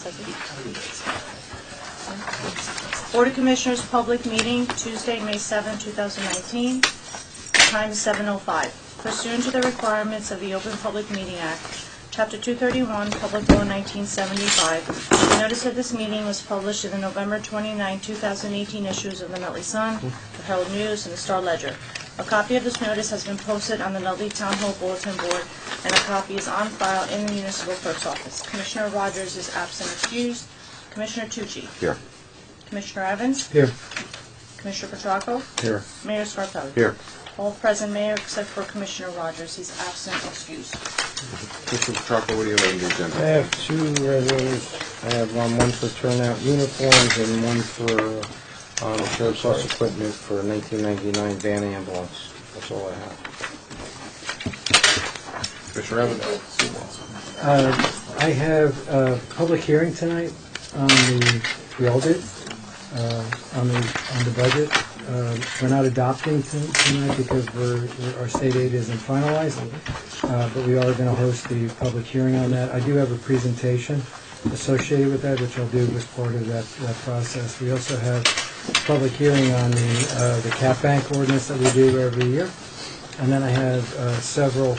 Board of Commissioners public meeting, Tuesday, May 7, 2019. Time is 7:05. Pursuant to the requirements of the Open Public Meeting Act, Chapter 231, Public Law 1975, the notice of this meeting was published in the November 29, 2018 issues of the Nutley Sun, the Herald News, and the Star Ledger. A copy of this notice has been posted on the Nutley Town Hall Bulletin Board, and a copy is on file in the Municipal Clerk's office. Commissioner Rogers is absent excused. Commissioner Tucci? Here. Commissioner Evans? Here. Commissioner Petracco? Here. Mayor Scarpelli? Here. All present, Mayor, except for Commissioner Rogers. He's absent excused. Mr. Petracco, what do you have on the agenda? I have two resolutions. I have one for turnout uniforms and one for surplus equipment for 1999 van ambulance. That's all I have. Commissioner Evans? I have a public hearing tonight on the audit, on the budget. We're not adopting tonight because our state aid isn't finalized, but we are going to host the public hearing on that. I do have a presentation associated with that, which I'll do as part of that process. We also have a public hearing on the cap bank ordinance that we do every year, and then I have several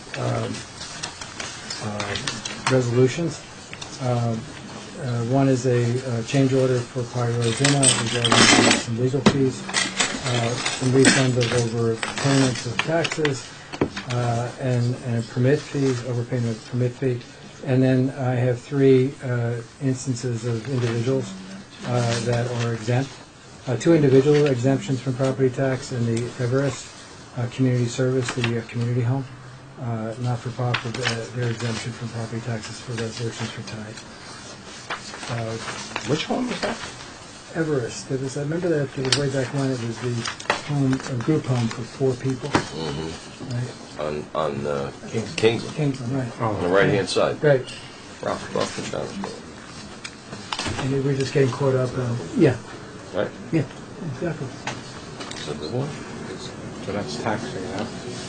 resolutions. One is a change order for Pyrozina regarding some legal fees, some refund of overpayments of taxes, and permit fees, overpayment of permit fee. And then I have three instances of individuals that are exempt. Two individual exemptions from property tax and the Everest Community Service, the community home, not-for-profit, their exemption from property taxes for resolutions for tonight. Which home was that? Everest. I remember that it was way back when it was the home, a group home for 4 people. Right? On Kingsland. Kingsland, right. On the right-hand side. Right. Ralph Buffett Johnson. And we're just getting caught up on. Yeah. Right? Yeah, exactly. So the one? So that's taxing now?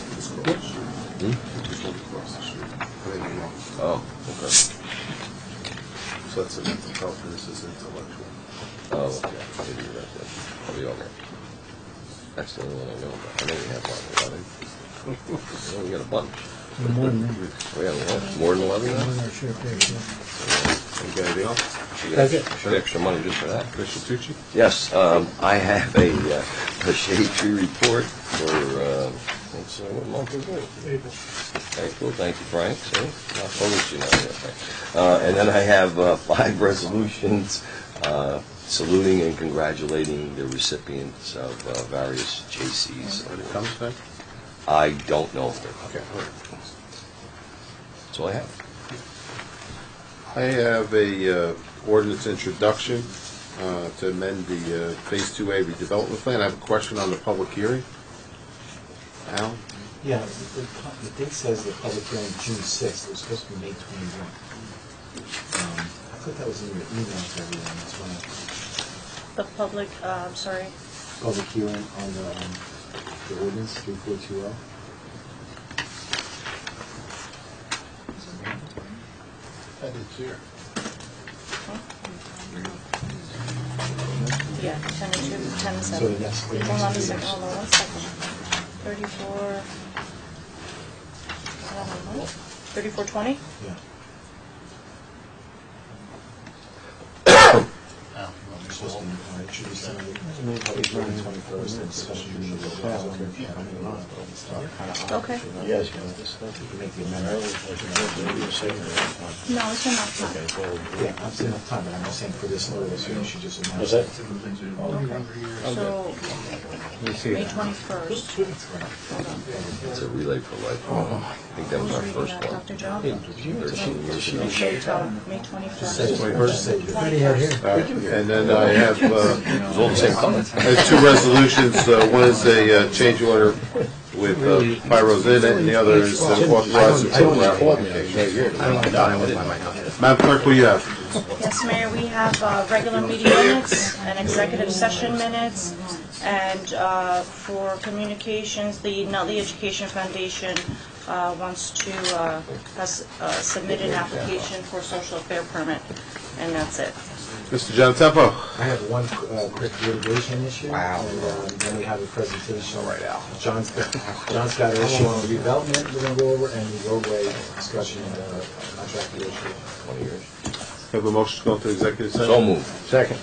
Oh, okay. So that's a mental health and this is intellectual. Oh, okay. Maybe you're right there. I'll be on there. That's the only one I know about. I know we have one. 11. We got a bunch. More than that. We have more than 11 More now? than our share page, yeah. Okay, anything else? That's it. Should extra money just for that. Commissioner Tucci? Yes, I have a shade tree report for, what month is it? April. Thank you, Frank. See, not published, you know. And then I have 5 resolutions saluting and congratulating the recipients of various JCs. When it comes back? I don't know if they're coming. Okay, all right. That's all I have. I have a ordinance introduction to amend the Phase 2A redevelopment plan. I have a question on the public hearing. Al? Yeah, the date says the public hearing June 6th. It was supposed to be May 21. I thought that was in your email to everyone. That's why. The public, I'm sorry. Public hearing on the ordinance 3420. I did here. Yeah, 10 and 2, 10 and So 7. the next Hold on a second, hold on 1 second. 34... 3420? Yeah. You're supposed to be, it should be sent public hearing 21st and special meeting. Okay. Yes, you can make the amendment. No, it's enough time. Yeah, I'm saying enough time, but I'm just saying for this notice, you should just announce. So, May 21st. It's a relay for life. I think that was our Reading first that, one. Dr. Joe? There she is. May 21st. Already had here. And then I have It's all the same color. 2 resolutions. One is a change order with Pyrozina, and the other is authorizing program application. Madam Clerk, what do you have? Yes, Mayor, we have regular meeting minutes and executive session minutes And for communications, the Nutley Education Foundation has submitted an application for social affair permit, and that's it. Mr. John Tempo. I have one quick litigation issue. Wow. And then we have a presentation. Right out. John's got an issue on the redevelopment we're going to go over, and the roadway discussion, contract issue. 20 years. Have a motion to go into executive session? So moved. Second.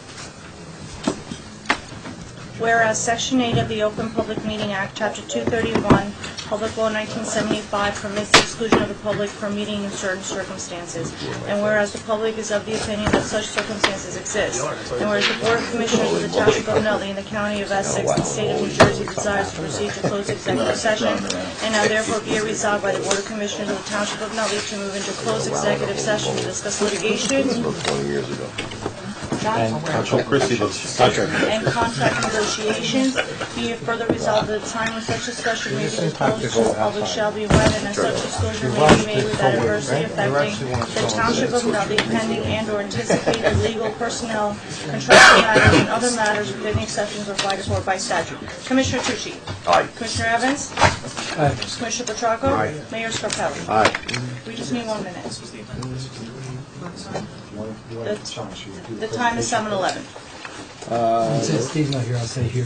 Whereas Section 8 of the Open Public Meeting Act, Chapter 231, Public Law 1975 permits the exclusion of the public from meeting in certain circumstances. And whereas the public is of the opinion that such circumstances exist. And whereas the Board of Commissioners of the Township of Nutley in the County of Essex and State of New Jersey desires to proceed to close executive session, and now therefore be it resolved by the Board of Commissioners of the Township of Nutley to move into closed executive session to discuss litigation This was 20 years ago. Councilman Christie, and contract negotiations. Be it further resolved that the time when such discussion may be disclosed to the public shall be when and as such disclosure may be made without adversely affecting the Township of Nutley pending and/or anticipated legal, personnel, contractual matters, and other matters within the exceptions provided for by statute. Commissioner Tucci? Aye. Commissioner Evans? Aye. Commissioner Petracco? Aye. Mayor Scarpelli? Aye. We just need 1 minute. You want The time is 7:11. Since Steve's not here, I'll say here.